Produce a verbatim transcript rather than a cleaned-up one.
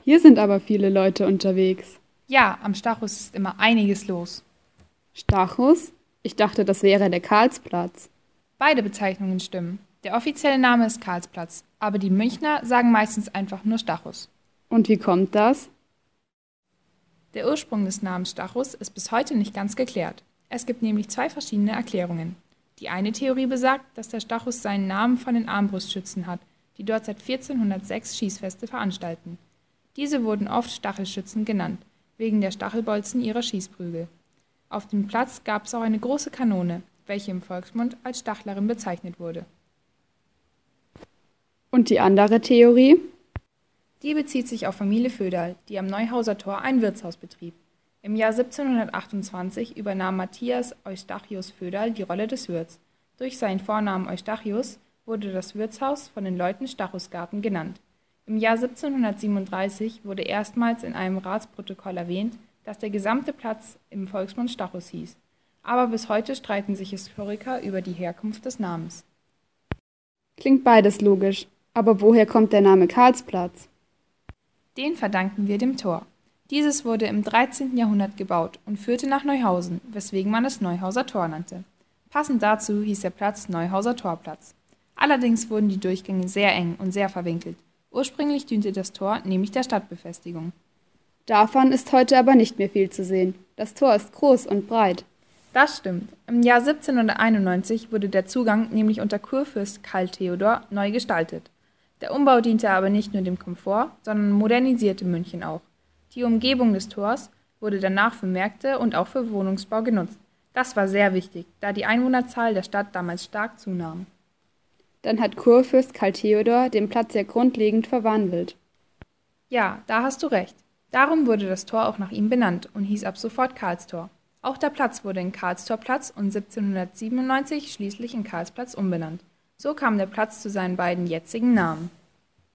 Hier sind aber viele Leute unterwegs. Ja, am Stachus ist immer einiges los. Stachus? Ich dachte, das wäre der Karlsplatz. Beide Bezeichnungen stimmen. Der offizielle Name ist Karlsplatz, aber die Münchner sagen meistens einfach nur Stachus. Und wie kommt das? Der Ursprung des Namens Stachus ist bis heute nicht ganz geklärt. Es gibt nämlich zwei verschiedene Erklärungen. Die eine Theorie besagt, dass der Stachus seinen Namen von den Armbrustschützen hat, die dort seit vierzehnhundertsechs Schießfeste veranstalten. Diese wurden oft Stachelschützen genannt, wegen der Stachelbolzen ihrer Schießprügel. Auf dem Platz gab es auch eine große Kanone, welche im Volksmund als Stachlerin bezeichnet wurde. Und die andere Theorie? Die bezieht sich auf Familie Föderl, die am Neuhauser Tor ein Wirtshaus betrieb. Im Jahr siebzehnhundertachtundzwanzig übernahm Matthias Eustachius Föderl die Rolle des Wirts. Durch seinen Vornamen Eustachius wurde das Wirtshaus von den Leuten Stachusgarten genannt. Im Jahr siebzehnhundertsiebenunddreißig wurde erstmals in einem Ratsprotokoll erwähnt, dass der gesamte Platz im Volksmund Stachus hieß. Aber bis heute streiten sich Historiker über die Herkunft des Namens. Klingt beides logisch. Aber woher kommt der Name Karlsplatz? Den verdanken wir dem Tor. Dieses wurde im dreizehnten Jahrhundert gebaut und führte nach Neuhausen, weswegen man es Neuhauser Tor nannte. Passend dazu hieß der Platz Neuhauser Torplatz. Allerdings wurden die Durchgänge sehr eng und sehr verwinkelt. Ursprünglich diente das Tor nämlich der Stadtbefestigung. Davon ist heute aber nicht mehr viel zu sehen. Das Tor ist groß und breit. Das stimmt. Im Jahr siebzehnhunderteinundneunzig wurde der Zugang nämlich unter Kurfürst Karl Theodor neu gestaltet. Der Umbau diente aber nicht nur dem Komfort, sondern modernisierte München auch. Die Umgebung des Tors wurde danach für Märkte und auch für Wohnungsbau genutzt. Das war sehr wichtig, da die Einwohnerzahl der Stadt damals stark zunahm. Dann hat Kurfürst Karl Theodor den Platz ja grundlegend verwandelt. Ja, da hast du recht. Darum wurde das Tor auch nach ihm benannt und hieß ab sofort Karlstor. Auch der Platz wurde in Karlstorplatz und siebzehnhundertsiebenundneunzig schließlich in Karlsplatz umbenannt. So kam der Platz zu seinen beiden jetzigen Namen.